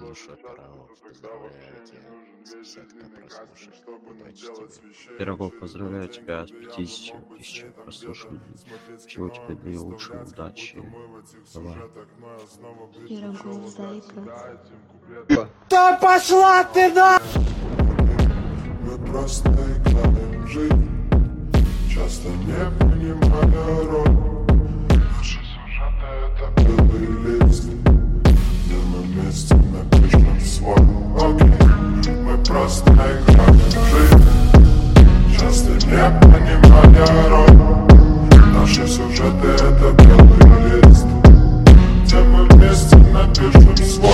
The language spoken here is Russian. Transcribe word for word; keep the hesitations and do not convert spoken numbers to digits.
Душа Пирогов, поздравляю тебя с десяткой прослушиваний. Удачи тебе. Пирогов, поздравляю тебя с пятьдесят тысяч прослушиваний. Всего тебе наилучшего, удачи. Давай. Пирогов, зайка. Да пошла ты на! Мы просто играем в жизнь, часто не понимая роль. Наши сюжеты — это белый лист, где мы вместе напишем свой. Окей, мы просто играем в жизнь, часто не понимая роль. Наши сюжеты — это белый лист, где мы вместе напишем свой.